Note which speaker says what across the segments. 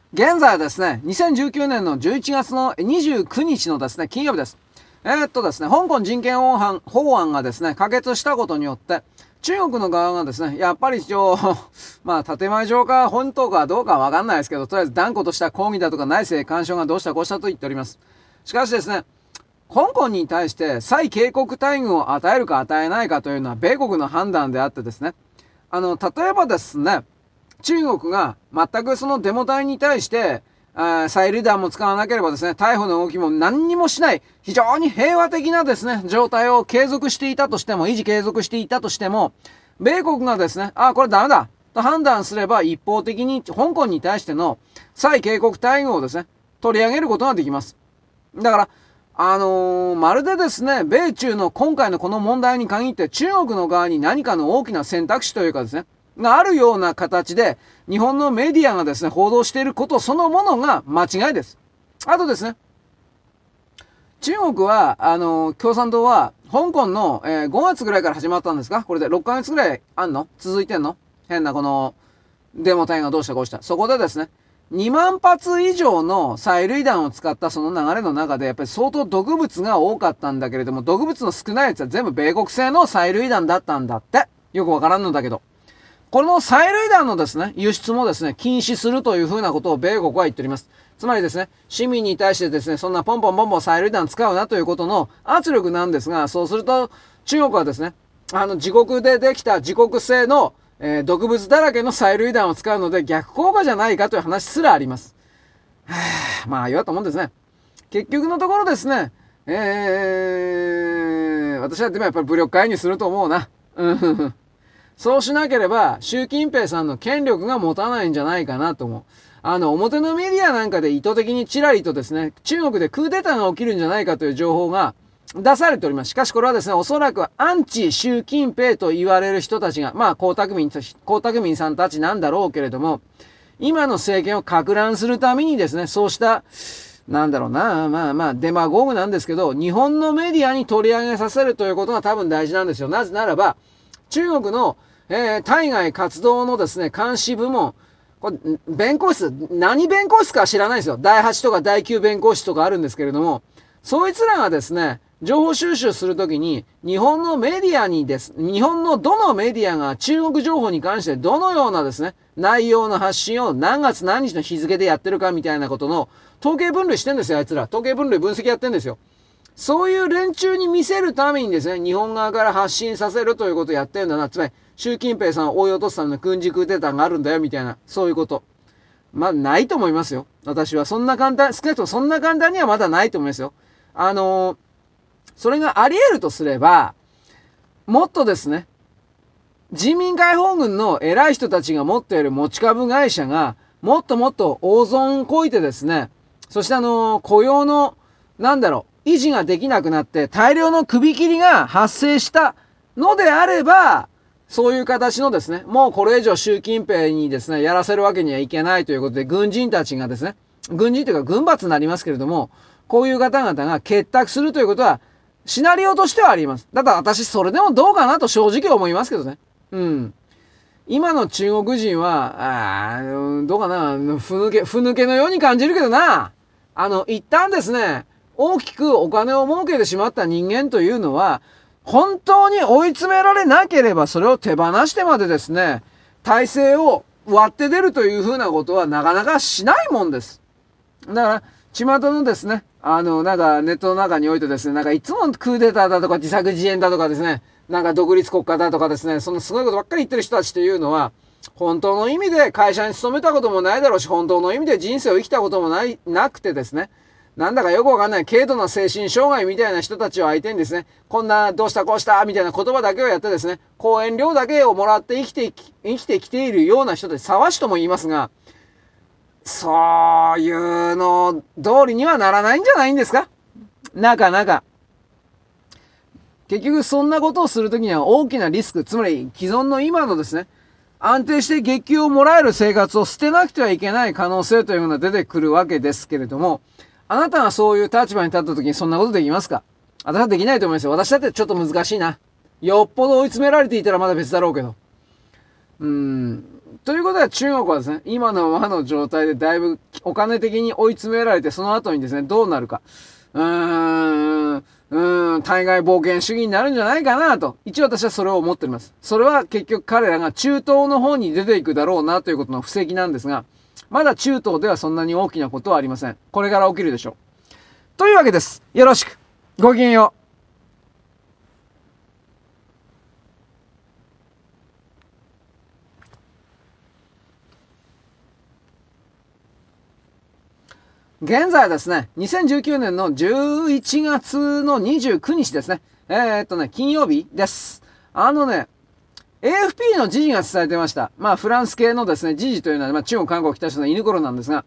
Speaker 1: 現在はですね、2019年の11月の29日のですね、金曜日です。ですね、香港人権法案がですね、可決したことによって、中国の側がですね、やっぱり一応、まあ、建前上か本当かどうかわかんないですけど、とりあえず断固とした抗議だとか内政干渉がどうしたこうしたと言っております。しかしですね、香港に対して再警告待遇を与えるか与えないかというのは米国の判断であってですね、例えばですね、中国が全くそのデモ隊に対して、催涙弾も使わなければですね、逮捕の動きも何にもしない、非常に平和的なですね、状態を継続していたとしても、維持継続していたとしても、米国がですね、これダメだと判断すれば一方的に香港に対しての再警告待遇をですね、取り上げることができます。だから、まるでですね、米中の今回のこの問題に限って中国の側に何かの大きな選択肢というかですね、があるような形で日本のメディアがですね、報道していることそのものが間違いです。あとですね、中国は、共産党は、香港の、5月ぐらいから始まったんですかこれで6ヶ月ぐらいあんの続いてんの変なこの、デモ隊がどうしたこうした。そこでですね、2万発以上の催涙弾を使ったその流れの中で、やっぱり相当毒物が多かったんだけれども、毒物の少ないやつは全部米国製の催涙弾だったんだって。よくわからんのだけど。この催涙弾のですね、輸出もですね、禁止するというふうなことを米国は言っております。つまりですね、市民に対してですね、そんなポンポンポンポン催涙弾使うなということの圧力なんですが、そうすると中国はですね、自国でできた自国製の、毒物だらけの催涙弾を使うので逆効果じゃないかという話すらあります。まあ、言わったもんですね。結局のところですね、私はでもやっぱり武力介入すると思うな。そうしなければ、習近平さんの権力が持たないんじゃないかなと思う。表のメディアなんかで意図的にちらりとですね、中国でクーデターが起きるんじゃないかという情報が出されております。しかしこれはですね、おそらくアンチ習近平と言われる人たちが、まあ、江沢民さんたちなんだろうけれども、今の政権を撹乱するためにですね、そうした、なんだろうな、まあまあ、デマゴーグなんですけど、日本のメディアに取り上げさせるということが多分大事なんですよ。なぜならば、中国の、対外活動のですね、監視部門、これ、弁護士、何弁護士か知らないですよ。第8とか第9弁護士とかあるんですけれども、そいつらがですね、情報収集するときに、日本のメディアにです、日本のどのメディアが中国情報に関してどのようなですね、内容の発信を何月何日の日付でやってるかみたいなことの統計分類してんですよ、あいつら。統計分類分析やってんですよ。そういう連中に見せるためにですね、日本側から発信させるということをやってるんだな。つまり、習近平さんを追い落とすための軍事クーデターがあるんだよ、みたいな、そういうこと。まあ、ないと思いますよ。私は。そんな簡単、少なくともそんな簡単にはまだないと思いますよ。それがあり得るとすれば、もっとですね、人民解放軍の偉い人たちが持っている持ち株会社が、もっともっと大損をこいてですね、そして雇用の、なんだろう、維持ができなくなって大量の首切りが発生したのであれば、そういう形のですね、もうこれ以上習近平にですね、やらせるわけにはいけないということで、軍人たちがですね、軍人というか軍閥になりますけれども、こういう方々が結託するということは、シナリオとしてはあります。ただ私それでもどうかなと正直思いますけどね。うん。今の中国人は、どうかな、ふぬけのように感じるけどな。一旦ですね、大きくお金を儲けてしまった人間というのは、本当に追い詰められなければそれを手放してまでですね、体制を割って出るというふうなことはなかなかしないもんです。だから、巷のですね、なんかネットの中においてですね、なんかいつもクーデターだとか自作自演だとかですね、なんか独立国家だとかですね、そのすごいことばっかり言ってる人たちというのは、本当の意味で会社に勤めたこともないだろうし、本当の意味で人生を生きたこともなくてですね、なんだかよくわかんない軽度な精神障害みたいな人たちを相手にですね、こんなどうしたこうしたみたいな言葉だけをやってですね、講演料だけをもらって生きてきているような人たち、沢しとも言いますが、そういうの通りにはならないんじゃないんですか。なかなか。結局そんなことをするときには大きなリスク、つまり既存の今のですね、安定して月給をもらえる生活を捨てなくてはいけない可能性というのが出てくるわけですけれども、あなたがそういう立場に立ったときにそんなことできますか？私はできないと思いますよ。私だってちょっと難しいな。よっぽど追い詰められていたらまだ別だろうけど。 ということは中国はですね、今のままの状態でだいぶお金的に追い詰められて、その後にですね、どうなるか。対外冒険主義になるんじゃないかなと。一応私はそれを思っております。それは結局彼らが中東の方に出ていくだろうなということの布石なんですが、まだ中東ではそんなに大きなことはありません。これから起きるでしょう。というわけです。よろしく。ごきげんよう。現在はですね、2019年の11月の29日ですね。金曜日です。AFP の時事が伝えてました。まあ、フランス系のですね、時事というのは、まあ、中国、韓国、北朝鮮、犬頃なんですが、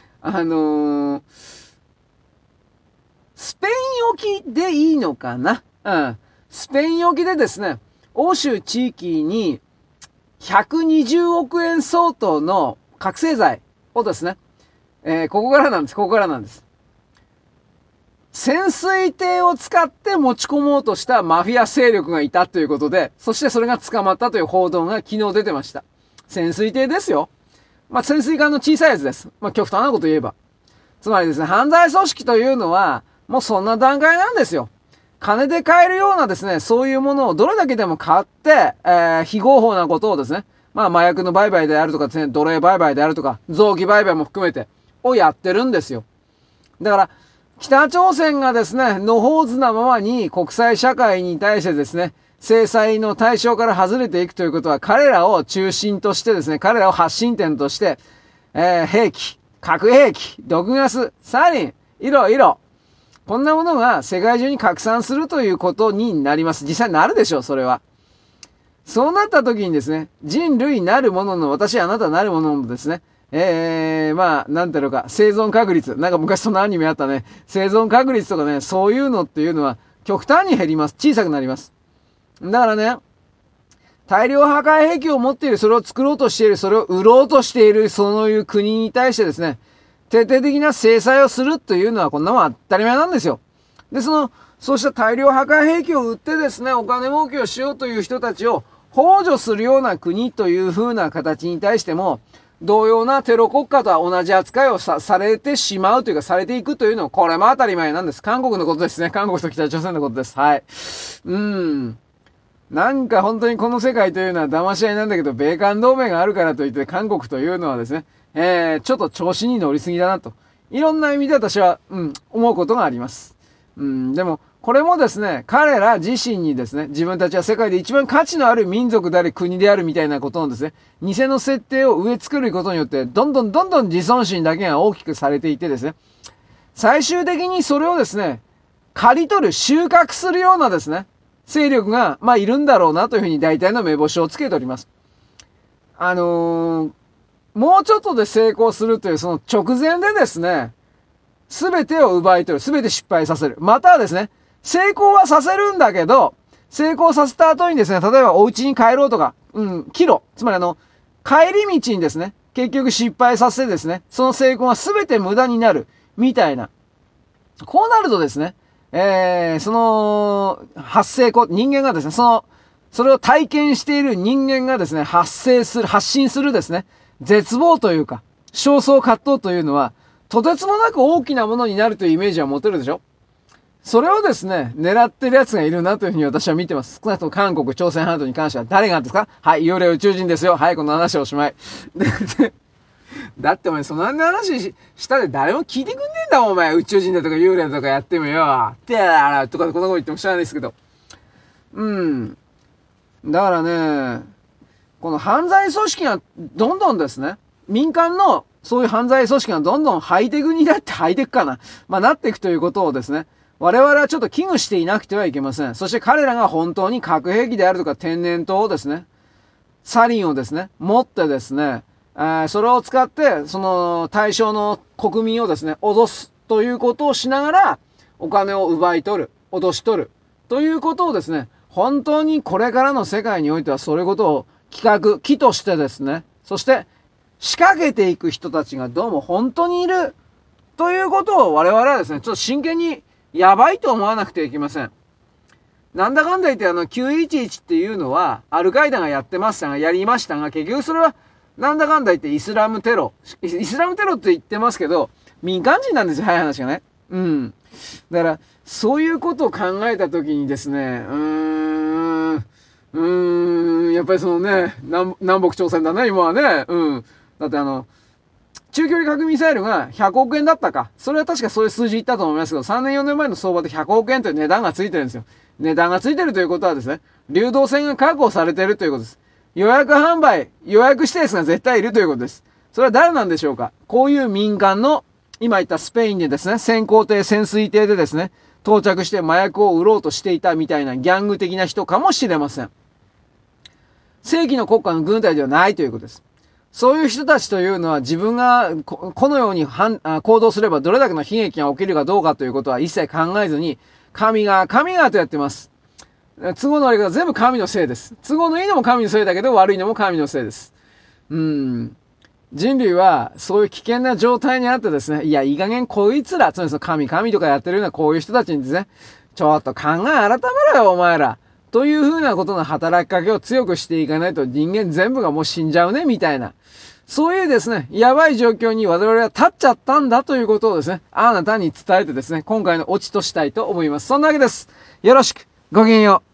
Speaker 1: スペイン沖でいいのかな。スペイン沖でですね、欧州地域に120億円相当の覚醒剤をですね、ここからなんです。ここからなんです。潜水艇を使って持ち込もうとしたマフィア勢力がいたということで、そしてそれが捕まったという報道が昨日出てました。潜水艇ですよ。まあ、潜水艦の小さいやつです。まあ、極端なこと言えば。つまりですね、犯罪組織というのは、もうそんな段階なんですよ。金で買えるようなですね、そういうものをどれだけでも買って、非合法なことをですね、まあ麻薬の売買であるとかですね、奴隷売買であるとか、臓器売買も含めて、をやってるんですよ。だから、北朝鮮がですね、野放図なままに国際社会に対してですね、制裁の対象から外れていくということは、彼らを中心としてですね、彼らを発信点として、兵器、核兵器、毒ガス、サリン、いろいろ、こんなものが世界中に拡散するということになります。実際なるでしょう、それは。そうなった時にですね、人類なるものの、私あなたなるもののですね、まあ、なんていうのか、生存確率。なんか昔そんなアニメあったね。生存確率とかね、そういうのっていうのは極端に減ります。小さくなります。だからね、大量破壊兵器を持っている、それを作ろうとしている、それを売ろうとしている、そういう国に対してですね、徹底的な制裁をするというのはこんなもん当たり前なんですよ。で、そうした大量破壊兵器を売ってですね、お金儲けをしようという人たちを補助するような国という風な形に対しても、同様なテロ国家とは同じ扱いをされてしまうというか、されていくというのは、これも当たり前なんです。韓国のことですね。韓国と北朝鮮のことです。はい。なんか本当にこの世界というのは騙し合いなんだけど、米韓同盟があるからといって韓国というのはですね、ちょっと調子に乗りすぎだなと。いろんな意味で私は、思うことがあります。でも、これもですね、彼ら自身にですね、自分たちは世界で一番価値のある民族であり国であるみたいなことのですね、偽の設定を植え付けることによって、どんどんどんどん自尊心だけが大きくされていてですね、最終的にそれをですね、刈り取る、収穫するようなですね、勢力が、まあ、いるんだろうなというふうに大体の目星をつけております。もうちょっとで成功するというその直前でですね、すべてを奪い取る、すべて失敗させる。またはですね、成功はさせるんだけど、成功させた後にですね、例えばお家に帰ろうとか、帰路。つまり帰り道にですね、結局失敗させてですね、その成功がすべて無駄になる、みたいな。こうなるとですね、その、発生人間がですね、それを体験している人間がですね、発信するですね、絶望というか、焦燥葛藤というのは、とてつもなく大きなものになるというイメージは持てるでしょ。それをですね、狙ってる奴がいるなというふうに私は見てます。少なくとも韓国、朝鮮半島に関しては誰がですか。はい、幽霊宇宙人ですよ。はい、この話おしまい。だってお前その話したで誰も聞いてくんねえんだもんお前。宇宙人だとか幽霊だとかやってもよ。てやらとかこんなこと言っても知らないですけど。だからね、この犯罪組織がどんどんですね、民間のそういう犯罪組織がどんどんハイテクになってハイテクかな。まあなっていくということをですね、我々はちょっと危惧していなくてはいけません。そして彼らが本当に核兵器であるとか天然痘をですね、サリンをですね、持ってですね、それを使って、その対象の国民をですね、脅すということをしながら、お金を奪い取る、脅し取る、ということをですね、本当にこれからの世界においては、それことを木としてですね、そして仕掛けていく人たちがどうも本当にいる、ということを我々はですね、ちょっと真剣にやばいと思わなくてはいけません。 なんだかんだ言って911っていうのは、アルカイダがやってましたが、やりましたが、結局それは、なんだかんだ言ってイスラムテロ。イスラムテロって言ってますけど、民間人なんですよ、早い話がね。うん。だから、そういうことを考えたときにですね、やっぱりそのね、南北朝鮮だね、今はね。うん。だって中距離核ミサイルが100億円だったか。それは確かそういう数字言ったと思いますけど、3年4年前の相場で100億円という値段がついてるんですよ。値段がついてるということはですね、流動性が確保されているということです。予約販売、予約指定数が絶対いるということです。それは誰なんでしょうか。こういう民間の、今言ったスペインでですね、潜航艇、潜水艇でですね、到着して麻薬を売ろうとしていたみたいなギャング的な人かもしれません。正規の国家の軍隊ではないということです。そういう人たちというのは自分がこのように行動すればどれだけの悲劇が起きるかどうかということは一切考えずに、神がとやってます。都合の悪いことは全部神のせいです。都合のいいのも神のせいだけど悪いのも神のせいです。人類はそういう危険な状態にあってですね、いや、いい加減こいつら、つまり神とかやってるようなこういう人たちにですね、ちょっと考え改めろよ、お前ら。というふうなことの働きかけを強くしていかないと人間全部がもう死んじゃうね、みたいな。そういうですね、やばい状況に我々は立っちゃったんだということをですね、あなたに伝えてですね、今回のオチとしたいと思います。そんなわけです。よろしく。ごきげんよう。